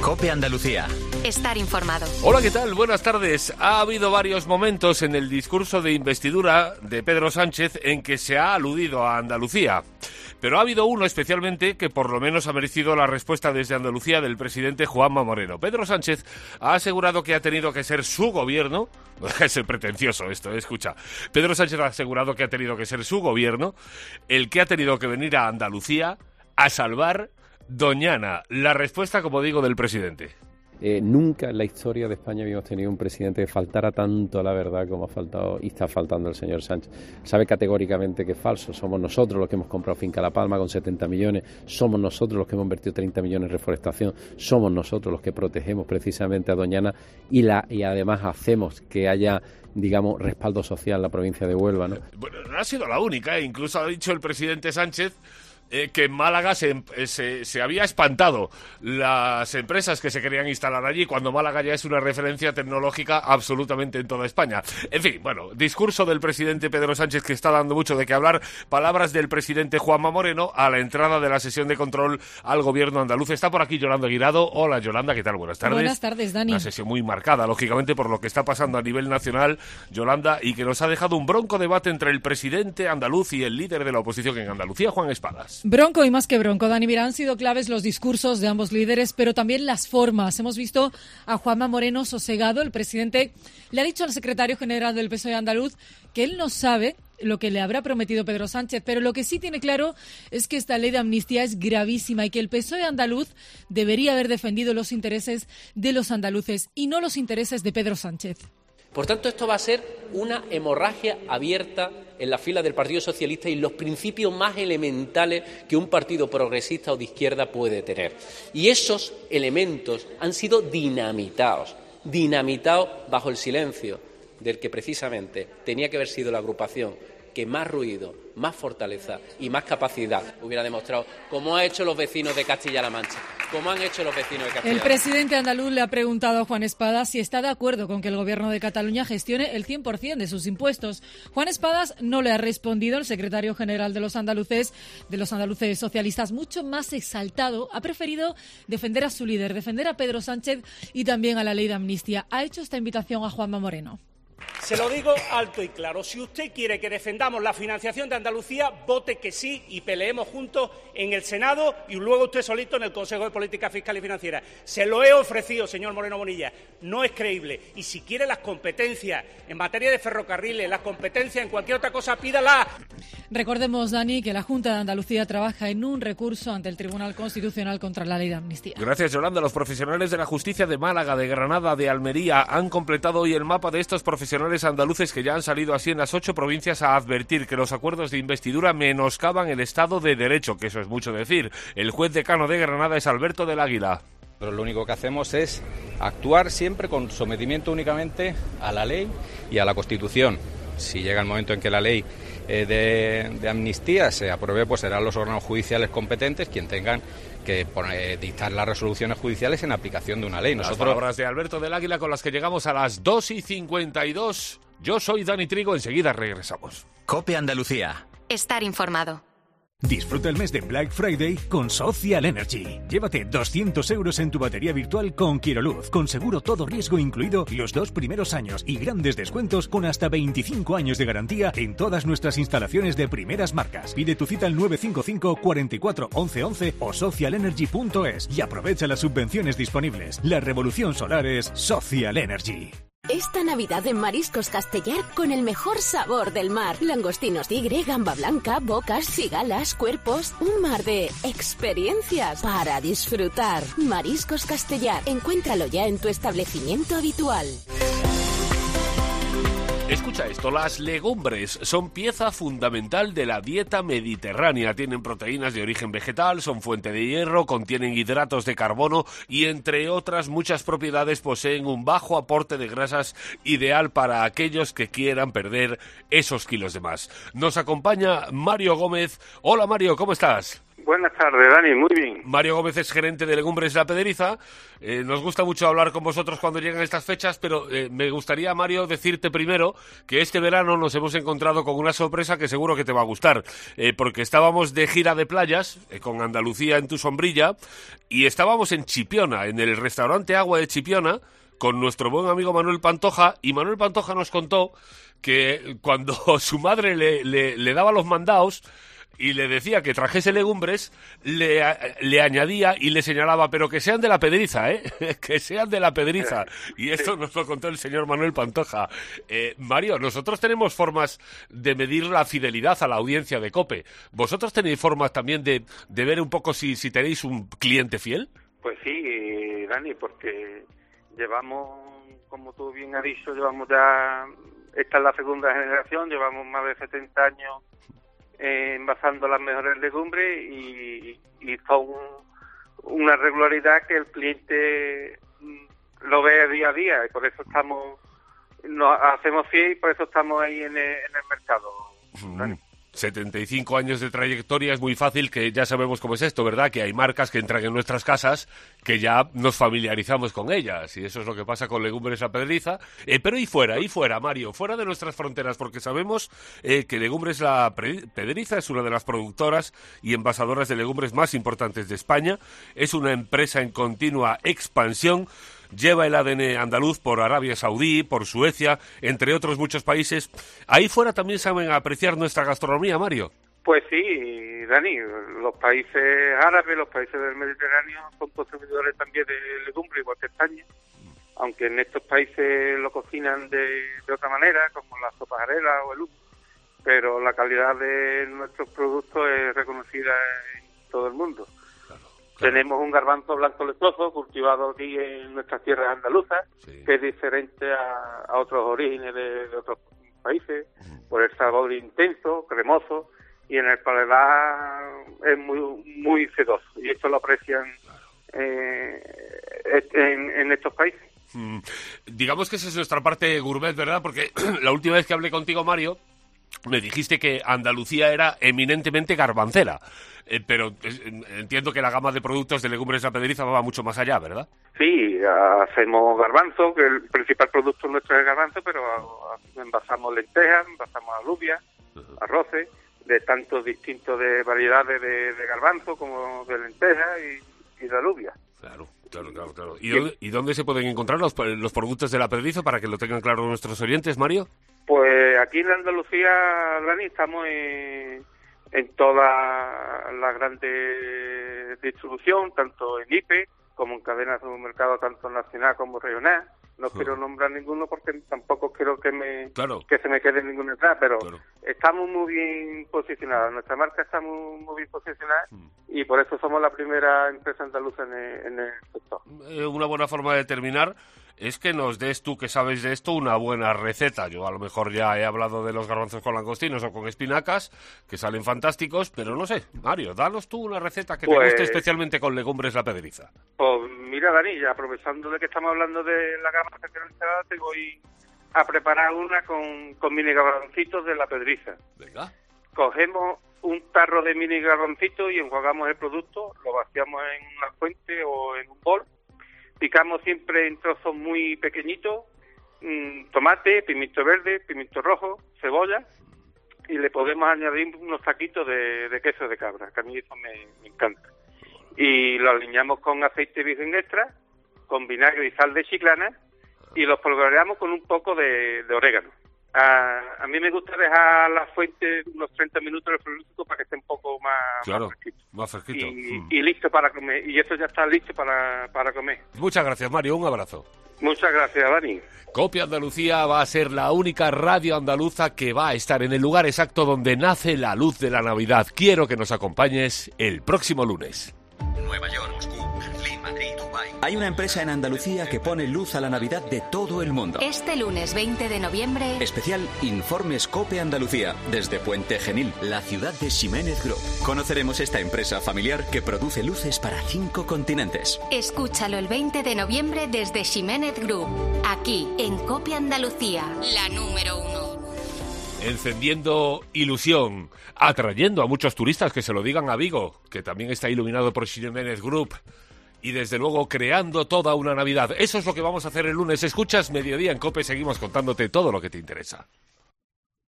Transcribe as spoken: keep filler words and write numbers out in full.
COPE Andalucía. Estar informado. Hola, ¿qué tal? Buenas tardes. Ha habido varios momentos en el discurso de investidura de Pedro Sánchez en que se ha aludido a Andalucía. Pero ha habido uno especialmente que por lo menos ha merecido la respuesta desde Andalucía del presidente Juanma Moreno. Pedro Sánchez ha asegurado que ha tenido que ser su gobierno. Es pretencioso esto, escucha. Pedro Sánchez ha asegurado que ha tenido que ser su gobierno el que ha tenido que venir a Andalucía a salvar Doñana. La respuesta, como digo, del presidente. Eh, nunca en la historia de España habíamos tenido un presidente que faltara tanto a la verdad como ha faltado y está faltando el señor Sánchez. Sabe categóricamente que es falso. Somos nosotros los que hemos comprado Finca La Palma con setenta millones, somos nosotros los que hemos invertido treinta millones en reforestación, somos nosotros los que protegemos precisamente a Doñana y, la, y además hacemos que haya, digamos, respaldo social en la provincia de Huelva, ¿no? Bueno, no ha sido la única, ¿eh? Incluso ha dicho el presidente Sánchez Eh, que en Málaga se, se, se había espantado las empresas que se querían instalar allí, cuando Málaga ya es una referencia tecnológica absolutamente en toda España. En fin, bueno, discurso del presidente Pedro Sánchez que está dando mucho de qué hablar, palabras del presidente Juanma Moreno a la entrada de la sesión de control al gobierno andaluz. Está por aquí Yolanda Guirado. Hola, Yolanda, ¿qué tal? Buenas tardes. Buenas tardes, Dani. Una sesión muy marcada, lógicamente, por lo que está pasando a nivel nacional, Yolanda, y que nos ha dejado un bronco debate entre el presidente andaluz y el líder de la oposición en Andalucía, Juan Espadas. Bronco y más que bronco, Dani. Mira, han sido claves los discursos de ambos líderes, pero también las formas. Hemos visto a Juanma Moreno sosegado. El presidente le ha dicho al secretario general del P S O E andaluz que él no sabe lo que le habrá prometido Pedro Sánchez, pero lo que sí tiene claro es que esta ley de amnistía es gravísima y que el P S O E andaluz debería haber defendido los intereses de los andaluces y no los intereses de Pedro Sánchez. Por tanto, esto va a ser una hemorragia abierta en la fila del Partido Socialista y los principios más elementales que un partido progresista o de izquierda puede tener. Y esos elementos han sido dinamitados, dinamitados bajo el silencio del que precisamente tenía que haber sido la agrupación que más ruido, más fortaleza y más capacidad hubiera demostrado, como han hecho los vecinos de Castilla-La Mancha, como han hecho los vecinos de Castilla-La Mancha. El presidente andaluz le ha preguntado a Juan Espadas si está de acuerdo con que el gobierno de Cataluña gestione el cien por ciento de sus impuestos. Juan Espadas no le ha respondido. El secretario general de los andaluces, de los andaluces socialistas, mucho más exaltado, ha preferido defender a su líder, defender a Pedro Sánchez y también a la ley de amnistía. Ha hecho esta invitación a Juanma Moreno. Se lo digo alto y claro, si usted quiere que defendamos la financiación de Andalucía, vote que sí y peleemos juntos en el Senado y luego usted solito en el Consejo de Política Fiscal y Financiera. Se lo he ofrecido, señor Moreno Bonilla, no es creíble. Y si quiere las competencias en materia de ferrocarriles, las competencias en cualquier otra cosa, pídala. Recordemos, Dani, que la Junta de Andalucía trabaja en un recurso ante el Tribunal Constitucional contra la ley de amnistía. Gracias, Yolanda. Los profesionales de la justicia de Málaga, de Granada, de Almería han completado hoy el mapa de estos profesionales andaluces que ya han salido así en las ocho provincias a advertir que los acuerdos de investidura menoscaban el Estado de Derecho, que eso es mucho decir. El juez decano de Granada es Alberto del Águila. Pero lo único que hacemos es actuar siempre con sometimiento únicamente a la ley y a la Constitución. Si llega el momento en que la ley eh, de, de amnistía se apruebe, pues serán los órganos judiciales competentes quien tengan que poner, dictar las resoluciones judiciales en aplicación de una ley. Las Nosotros... palabras de Alberto del Águila con las que llegamos a las dos y cincuenta y dos. Yo soy Dani Trigo, enseguida regresamos. COPE Andalucía. Estar informado. Disfruta el mes de Black Friday con Social Energy. Llévate doscientos euros en tu batería virtual con Quiroluz, con seguro todo riesgo incluido los dos primeros años y grandes descuentos con hasta veinticinco años de garantía en todas nuestras instalaciones de primeras marcas. Pide tu cita al nueve cinco cinco, cuatro cuatro, once once o social energy punto es y aprovecha las subvenciones disponibles. La revolución solar es Social Energy. Esta Navidad en Mariscos Castellar con el mejor sabor del mar. Langostinos tigre, gamba blanca, bocas, cigalas, cuerpos. Un mar de experiencias para disfrutar. Mariscos Castellar. Encuéntralo ya en tu establecimiento habitual. Escucha esto, las legumbres son pieza fundamental de la dieta mediterránea. Tienen proteínas de origen vegetal, son fuente de hierro, contienen hidratos de carbono y, entre otras muchas propiedades, poseen un bajo aporte de grasas ideal para aquellos que quieran perder esos kilos de más. Nos acompaña Mario Gómez. Hola, Mario, ¿cómo estás? Buenas tardes, Dani, muy bien. Mario Gómez es gerente de Legumbres La Pedriza. Eh, nos gusta mucho hablar con vosotros cuando llegan estas fechas, pero eh, me gustaría, Mario, decirte primero que este verano nos hemos encontrado con una sorpresa que seguro que te va a gustar, eh, porque estábamos de gira de playas eh, con Andalucía en tu sombrilla y estábamos en Chipiona, en el restaurante Agua de Chipiona, con nuestro buen amigo Manuel Pantoja, y Manuel Pantoja nos contó que cuando su madre le, le, le daba los mandados y le decía que trajese legumbres, le, le añadía y le señalaba, pero que sean de La Pedriza, ¿eh? Que sean de La Pedriza. Y esto nos lo contó el señor Manuel Pantoja. Eh, Mario, nosotros tenemos formas de medir la fidelidad a la audiencia de COPE. ¿Vosotros tenéis formas también de, de ver un poco si, si tenéis un cliente fiel? Pues sí, Dani, porque llevamos, como tú bien has dicho, llevamos ya, esta es la segunda generación, llevamos más de setenta años Eh, envasando las mejores legumbres y, y son una regularidad que el cliente lo ve día a día y por eso estamos, nos hacemos fiel y por eso estamos ahí en el, en el mercado. Mm. setenta y cinco años de trayectoria, es muy fácil, que ya sabemos cómo es esto, ¿verdad? Que hay marcas que entran en nuestras casas que ya nos familiarizamos con ellas, y eso es lo que pasa con Legumbres La Pedriza. Eh, pero y fuera, y fuera, Mario, fuera de nuestras fronteras, porque sabemos eh, que Legumbres La Pedriza es una de las productoras y envasadoras de legumbres más importantes de España, es una empresa en continua expansión. Lleva el A D N andaluz por Arabia Saudí, por Suecia, entre otros muchos países. Ahí fuera también saben apreciar nuestra gastronomía, Mario. Pues sí, Dani, los países árabes, los países del Mediterráneo son consumidores también de legumbres, igual que España, aunque en estos países lo cocinan de, de otra manera, como la sopa jarela o el humo, pero la calidad de nuestros productos es reconocida en todo el mundo. Claro. Tenemos un garbanzo blanco lechoso cultivado aquí en nuestras tierras andaluzas, sí, que es diferente a, a otros orígenes de, de otros países, mm. por el sabor intenso, cremoso, y en el paladar es muy muy sedoso, y esto lo aprecian claro. eh, en, en estos países. Mm. Digamos que esa es nuestra parte gourmet, ¿verdad? Porque la última vez que hablé contigo, Mario, me dijiste que Andalucía era eminentemente garbancera, eh, pero eh, entiendo que la gama de productos de Legumbres La Pedriza va mucho más allá, ¿verdad? Sí, hacemos garbanzo, que el principal producto nuestro es el garbanzo, pero envasamos lentejas, envasamos alubias, uh-huh. arroces, de tantos distintos de variedades de, de garbanzo como de lentejas y, y de alubias. Claro. Claro, claro, claro. ¿Y dónde, ¿Y dónde se pueden encontrar los, los productos de La Pedriza para que lo tengan claro nuestros oyentes, Mario? Pues aquí en Andalucía, Dani, estamos en, en toda la grande distribución, tanto en I P E como en cadenas de supermercados, tanto nacional como regional. No quiero nombrar ninguno porque tampoco quiero que me claro. que se me quede ninguno atrás, pero claro. estamos muy bien posicionados. Nuestra marca está muy, muy bien posicionada mm. y por eso somos la primera empresa andaluza en el, en el sector. Eh, una buena forma de terminar es que nos des tú, que sabes de esto, una buena receta. Yo a lo mejor ya he hablado de los garbanzos con langostinos o con espinacas, que salen fantásticos, pero no sé, Mario, danos tú una receta que pues, te guste especialmente con Legumbres La Pedriza. Pues mira, Dani, ya aprovechando de que estamos hablando de la gama generalizada, te voy a preparar una con, con mini garbancitos de La Pedriza. Venga. Cogemos un tarro de mini garbancitos y enjuagamos el producto, lo vaciamos en una fuente o en un bol. Picamos siempre en trozos muy pequeñitos, mmm, tomate, pimiento verde, pimiento rojo, cebolla, y le podemos añadir unos taquitos de, de queso de cabra, que a mí eso me, me encanta. Y lo aliñamos con aceite virgen extra, con vinagre y sal de Chiclana, y los polvoreamos con un poco de, de orégano. A, a mí me gusta dejar la fuente unos treinta minutos en el frigorífico para que esté un poco más, claro, más fresquito. Más fresquito. Y, mm. y listo para comer. Y eso ya está listo para, para comer. Muchas gracias, Mario. Un abrazo. Muchas gracias, Dani. COPE Andalucía va a ser la única radio andaluza que va a estar en el lugar exacto donde nace la luz de la Navidad. Quiero que nos acompañes el próximo lunes. Nueva York, Moscú, Berlín, Madrid, Dubái. Hay una empresa en Andalucía que pone luz a la Navidad de todo el mundo. Este lunes veinte de noviembre... Especial Informes COPE Andalucía, desde Puente Genil, la ciudad de Ximénez Group. Conoceremos esta empresa familiar que produce luces para cinco continentes. Escúchalo el veinte de noviembre desde Ximénez Group, aquí en COPE Andalucía, la número uno. encendiendo ilusión, atrayendo a muchos turistas, que se lo digan a Vigo, que también está iluminado por Ximénez Group, y desde luego creando toda una Navidad. Eso es lo que vamos a hacer el lunes. Escuchas Mediodía en COPE, seguimos contándote todo lo que te interesa.